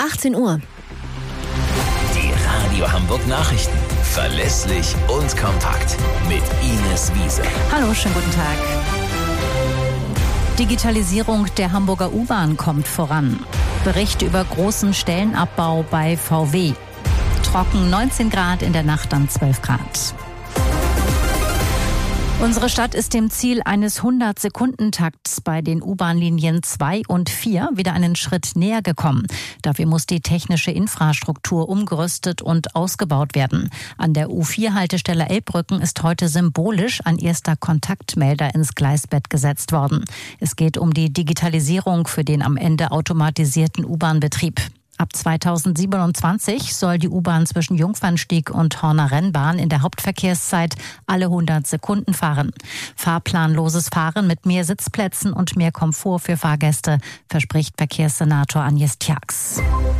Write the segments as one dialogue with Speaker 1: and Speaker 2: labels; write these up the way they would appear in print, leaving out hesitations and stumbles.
Speaker 1: 18 Uhr.
Speaker 2: Die Radio Hamburg Nachrichten. Verlässlich und kompakt. Mit Ines Wiese.
Speaker 3: Hallo, schönen guten Tag. Digitalisierung der Hamburger U-Bahn kommt voran. Bericht über großen Stellenabbau bei VW. Trocken 19 Grad, in der Nacht dann 12 Grad. Unsere Stadt ist dem Ziel eines 100-Sekunden-Takts bei den U-Bahn-Linien 2 und 4 wieder einen Schritt näher gekommen. Dafür muss die technische Infrastruktur umgerüstet und ausgebaut werden. An der U4-Haltestelle Elbbrücken ist heute symbolisch ein erster Kontaktmelder ins Gleisbett gesetzt worden. Es geht um die Digitalisierung für den am Ende automatisierten U-Bahn-Betrieb. Ab 2027 soll die U-Bahn zwischen Jungfernstieg und Horner Rennbahn in der Hauptverkehrszeit alle 100 Sekunden fahren. Fahrplanloses Fahren mit mehr Sitzplätzen und mehr Komfort für Fahrgäste, verspricht Verkehrssenator Agnes Tjax.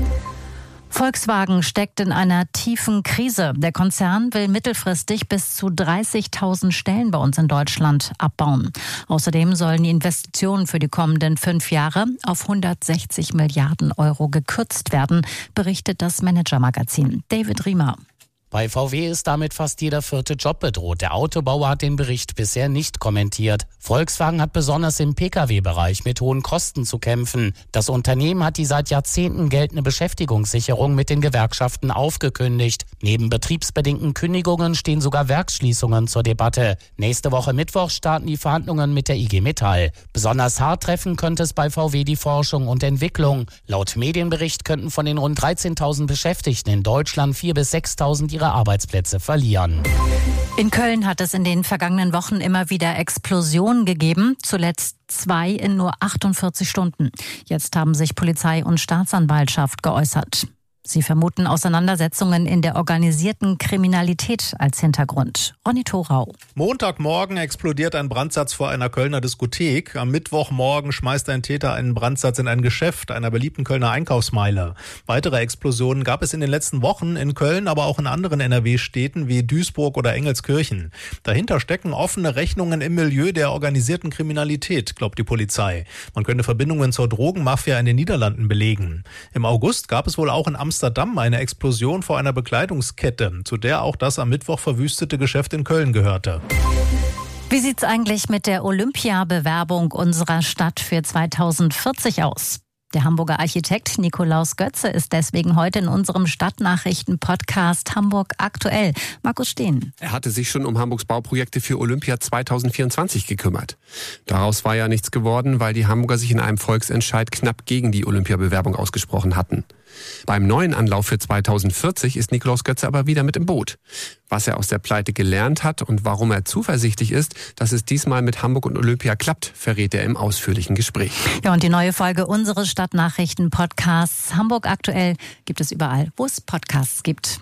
Speaker 3: Volkswagen steckt in einer tiefen Krise. Der Konzern will mittelfristig bis zu 30.000 Stellen bei uns in Deutschland abbauen. Außerdem sollen die Investitionen für die kommenden 5 Jahre auf 160 Milliarden Euro gekürzt werden, berichtet das Manager-Magazin. David Riemer.
Speaker 4: Bei VW ist damit fast jeder 4. Job bedroht. Der Autobauer hat den Bericht bisher nicht kommentiert. Volkswagen hat besonders im Pkw-Bereich mit hohen Kosten zu kämpfen. Das Unternehmen hat die seit Jahrzehnten geltende Beschäftigungssicherung mit den Gewerkschaften aufgekündigt. Neben betriebsbedingten Kündigungen stehen sogar Werksschließungen zur Debatte. Nächste Woche Mittwoch starten die Verhandlungen mit der IG Metall. Besonders hart treffen könnte es bei VW die Forschung und Entwicklung. Laut Medienbericht könnten von den rund 13.000 Beschäftigten in Deutschland 4.000 bis 6.000 ihre Arbeitsplätze verlieren.
Speaker 3: In Köln hat es in den vergangenen Wochen immer wieder Explosionen gegeben, zuletzt 2 in nur 48 Stunden. Jetzt haben sich Polizei und Staatsanwaltschaft geäußert. Sie vermuten Auseinandersetzungen in der organisierten Kriminalität als Hintergrund. Ronny Thorau.
Speaker 5: Montagmorgen explodiert ein Brandsatz vor einer Kölner Diskothek. Am Mittwochmorgen schmeißt ein Täter einen Brandsatz in ein Geschäft einer beliebten Kölner Einkaufsmeile. Weitere Explosionen gab es in den letzten Wochen in Köln, aber auch in anderen NRW-Städten wie Duisburg oder Engelskirchen. Dahinter stecken offene Rechnungen im Milieu der organisierten Kriminalität, glaubt die Polizei. Man könnte Verbindungen zur Drogenmafia in den Niederlanden belegen. Im August gab es wohl auch in Amsterdam eine Explosion vor einer Bekleidungskette, zu der auch das am Mittwoch verwüstete Geschäft in Köln gehörte.
Speaker 3: Wie sieht's eigentlich mit der Olympiabewerbung unserer Stadt für 2040 aus? Der Hamburger Architekt Nikolaus Götze ist deswegen heute in unserem Stadtnachrichten-Podcast Hamburg aktuell. Markus Steen.
Speaker 6: Er hatte sich schon um Hamburgs Bauprojekte für Olympia 2024 gekümmert. Daraus war ja nichts geworden, weil die Hamburger sich in einem Volksentscheid knapp gegen die Olympiabewerbung ausgesprochen hatten. Beim neuen Anlauf für 2040 ist Nikolaus Götze aber wieder mit im Boot. Was er aus der Pleite gelernt hat und warum er zuversichtlich ist, dass es diesmal mit Hamburg und Olympia klappt, verrät er im ausführlichen Gespräch.
Speaker 3: Ja, und die neue Folge unseres Stadtnachrichten-Podcasts Hamburg aktuell gibt es überall, wo es Podcasts gibt.